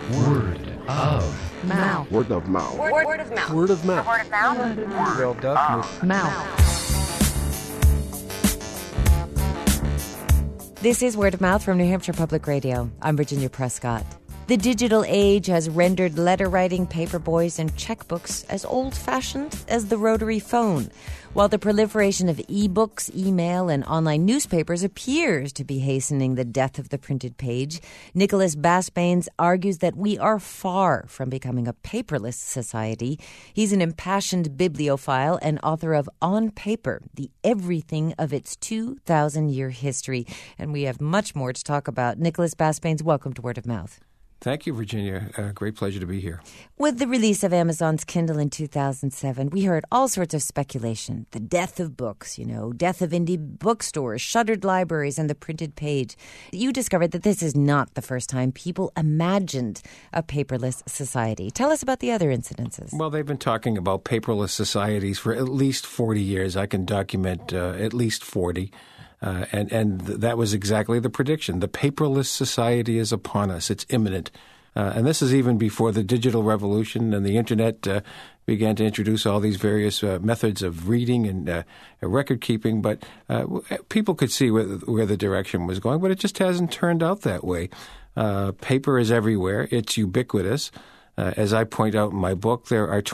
Word of mouth. Word of mouth. Word of mouth. Word of mouth. Word of mouth. Word of Mouth. This is Word of Mouth from New Hampshire Public Radio. I'm Virginia Prescott. The digital age has rendered letter writing, paper boys, and checkbooks as old-fashioned as the rotary phone, while the proliferation of e-books, email, and online newspapers appears to be hastening the death of the printed page. Nicholas Basbanes argues that we are far from becoming a paperless society. He's an impassioned bibliophile and author of On Paper, the everything of its 2,000-year history. And we have much more to talk about. Nicholas Basbanes, welcome to Word of Mouth. Thank you, Virginia. Great pleasure to be here. With the release of Amazon's Kindle in 2007, we heard all sorts of speculation. The death of books, death of indie bookstores, shuttered libraries, and the printed page. You discovered that this is not the first time people imagined a paperless society. Tell us about the other incidences. Well, they've been talking about paperless societies for at least 40 years. I can document at least 40. And that was exactly the prediction. The paperless society is upon us. It's imminent. And this is even before the digital revolution and the Internet began to introduce all these various methods of reading and record keeping. But people could see where the direction was going, but it just hasn't turned out that way. Paper is everywhere. It's ubiquitous. As I point out in my book, there are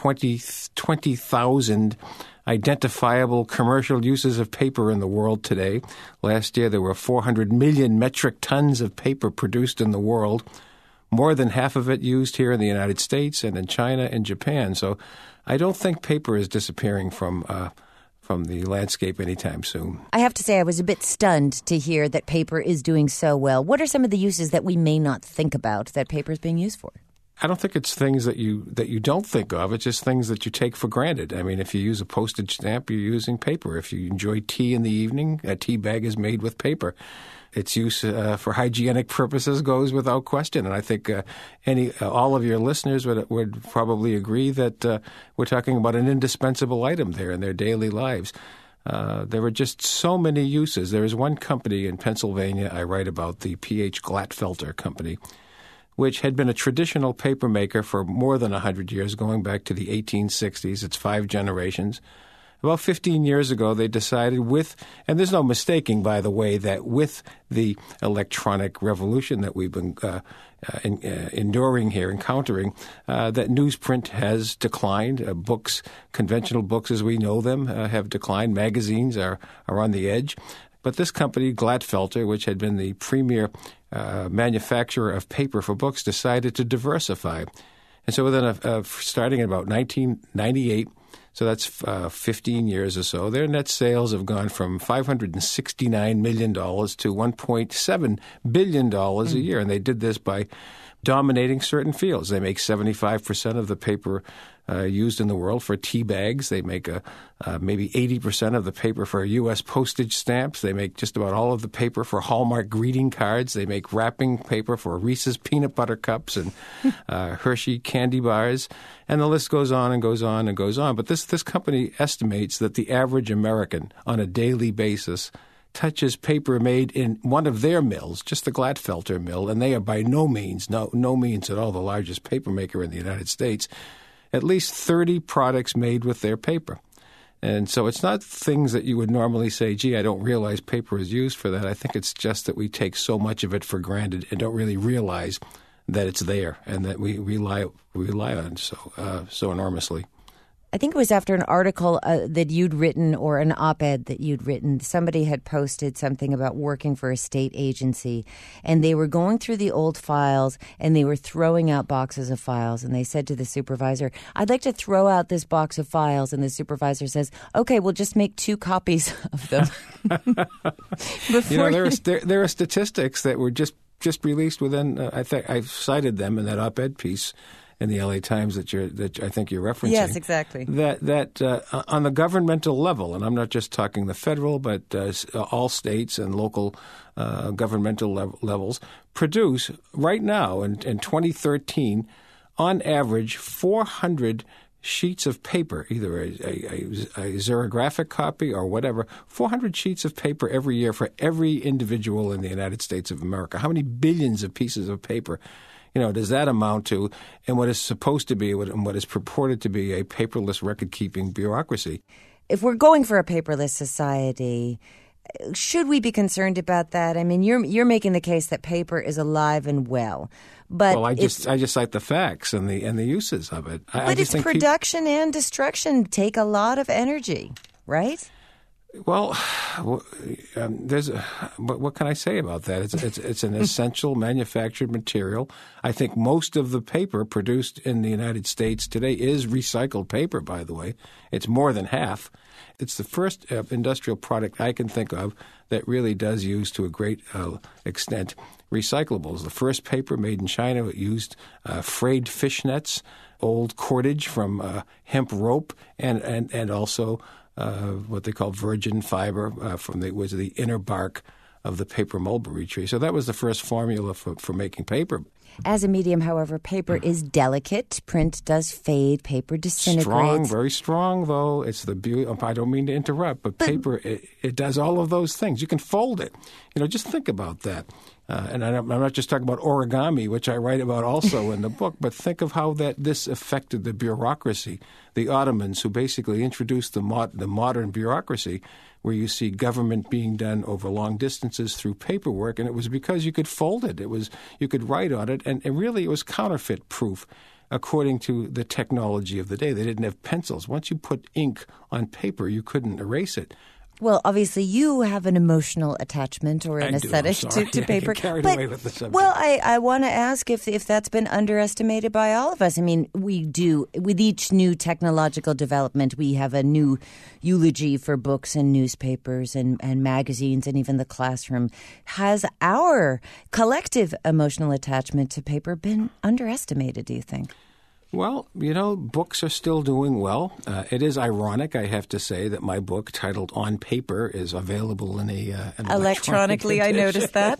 20,000 identifiable commercial uses of paper in the world today. Last year, there were 400 million metric tons of paper produced in the world, more than half of it used here in the United States and in China and Japan. So I don't think paper is disappearing from the landscape anytime soon. I have to say I was a bit stunned to hear that paper is doing so well. What are some of the uses that we may not think about that paper is being used for? I don't think it's things that you don't think of. It's just things that you take for granted. I mean, if you use a postage stamp, you're using paper. If you enjoy tea in the evening, a tea bag is made with paper. Its use for hygienic purposes goes without question. And I think all of your listeners would probably agree that we're talking about an indispensable item there in their daily lives. There are just so many uses. There is one company in Pennsylvania I write about, the P.H. Glatfelter Company, which had been a traditional paper maker for more than 100 years, going back to the 1860s. It's 5 generations. About 15 years ago, they decided and there's no mistaking, by the way, that with the electronic revolution that we've been encountering, that newsprint has declined. Books, conventional books as we know them, have declined. Magazines are on the edge. But this company, Glatfelter, which had been the premier manufacturer of paper for books, decided to diversify. And so starting in about 1998, so that's 15 years or so, their net sales have gone from $569 million to $1.7 billion a year. And they did this by dominating certain fields. They make 75% of the paper used in the world for tea bags. They make maybe 80% of the paper for U.S. postage stamps. They make just about all of the paper for Hallmark greeting cards. They make wrapping paper for Reese's peanut butter cups and Hershey candy bars. And the list goes on and goes on and goes on. But this company estimates that the average American on a daily basis touches paper made in one of their mills, just the Glatfelter mill, and they are by no means at all the largest paper maker in the United States. At least 30 products made with their paper. And so it's not things that you would normally say, gee, I don't realize paper is used for that. I think it's just that we take so much of it for granted and don't really realize that it's there and that we rely on so enormously. I think it was after an article that you'd written or an op-ed that you'd written. Somebody had posted something about working for a state agency, and they were going through the old files, and they were throwing out boxes of files. And they said to the supervisor, I'd like to throw out this box of files. And the supervisor says, okay, we'll just make 2 copies of them. There are statistics that were just released within, I think I've cited them in that op-ed piece in the LA Times that I think you're referencing. Yes, exactly. That on the governmental level, and I'm not just talking the federal, but all states and local governmental levels, produce right now in 2013, on average, 400 sheets of paper, either a xerographic copy or whatever, 400 sheets of paper every year for every individual in the United States of America. How many billions of pieces of paper does that amount to, and what is supposed to be, and what is purported to be a paperless record-keeping bureaucracy? If we're going for a paperless society, should we be concerned about that? I mean, you're making the case that paper is alive and well, but I just cite the facts and the uses of it. But its production and destruction take a lot of energy, right? Well, what can I say about that? It's an essential manufactured material. I think most of the paper produced in the United States today is recycled paper, by the way. It's more than half. It's the first industrial product I can think of that really does use to a great extent recyclables. The first paper made in China used frayed fish nets, old cordage from hemp rope, and also what they call virgin fiber was the inner bark of the paper mulberry tree. So that was the first formula for making paper. As a medium, however, paper is delicate. Print does fade. Paper disintegrates. Strong, very strong, though. It's the beauty. I don't mean to interrupt, but paper, it does all of those things. You can fold it. Just think about that. And I'm not just talking about origami, which I write about also in the book, but think of how this affected the bureaucracy, the Ottomans, who basically introduced the modern bureaucracy, where you see government being done over long distances through paperwork, and it was because you could fold it. You could write on it, and really it was counterfeit proof according to the technology of the day. They didn't have pencils. Once you put ink on paper, you couldn't erase it. Well, obviously, you have an emotional attachment or an aesthetic to paper. I get carried away with the subject. Well, I want to ask if that's been underestimated by all of us. I mean, we do. With each new technological development, we have a new eulogy for books and newspapers and magazines and even the classroom. Has our collective emotional attachment to paper been underestimated, do you think? Well, books are still doing well. It is ironic, I have to say, that my book titled On Paper is available in an electronically. I noticed that.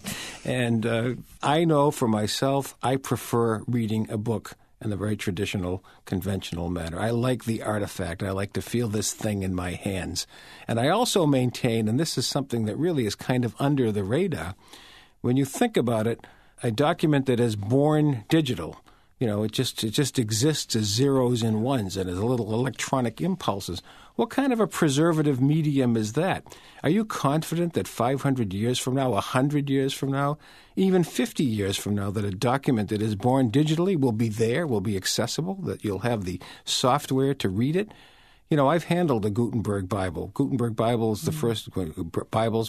And I know for myself, I prefer reading a book in the very traditional, conventional manner. I like the artifact. I like to feel this thing in my hands. And I also maintain, and this is something that really is kind of under the radar, when you think about it, a document that is born digital, it just exists as zeros and ones and as little electronic impulses. What kind of a preservative medium is that? Are you confident that 500 years from now, 100 years from now, even 50 years from now, that a document that is born digitally will be there, will be accessible, that you'll have the software to read it? I've handled a Gutenberg Bible. Gutenberg Bible is the first Bibles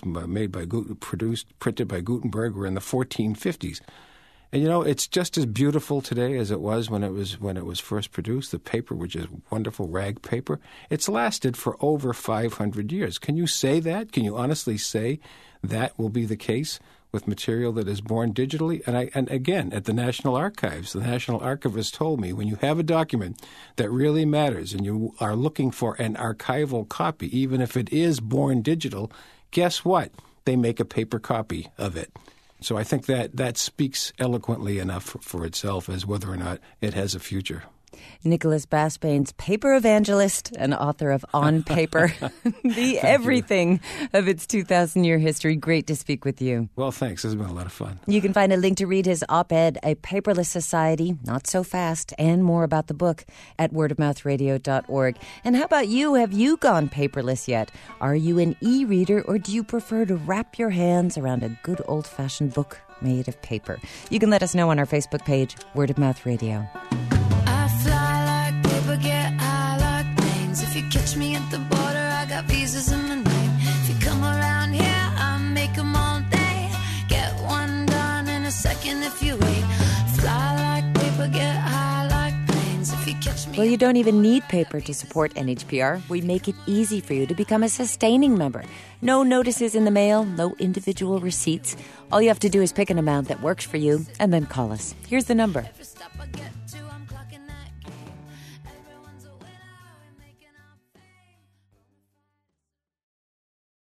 printed by Gutenberg were in the 1450s. And it's just as beautiful today as it was when it was first produced. The paper, which is wonderful rag paper, it's lasted for over 500 years. Can you say that? Can you honestly say that will be the case with material that is born digitally? And again, at the National Archives, the National Archivist told me, when you have a document that really matters and you are looking for an archival copy, even if it is born digital, guess what? They make a paper copy of it. So I think that speaks eloquently enough for itself as whether or not it has a future. Nicholas Basbane's paper evangelist and author of On Paper, the everything of its 2,000-year history. Great to speak with you. Well, thanks. This has been a lot of fun. You can find a link to read his op-ed, A Paperless Society, Not So Fast, and more about the book at wordofmouthradio.org. And how about you? Have you gone paperless yet? Are you an e-reader, or do you prefer to wrap your hands around a good old-fashioned book made of paper? You can let us know on our Facebook page, Word of Mouth Radio. Get high like planes. If you catch me at the border, I got visas in my name. If you come around here, I make them all day. Get one done in a second if you wait. Fly like paper, get high like planes. If you catch me. Well, you don't even need paper to support NHPR. We make it easy for you to become a sustaining member. No notices in the mail, no individual receipts. All you have to do is pick an amount that works for you and then call us. Here's the number: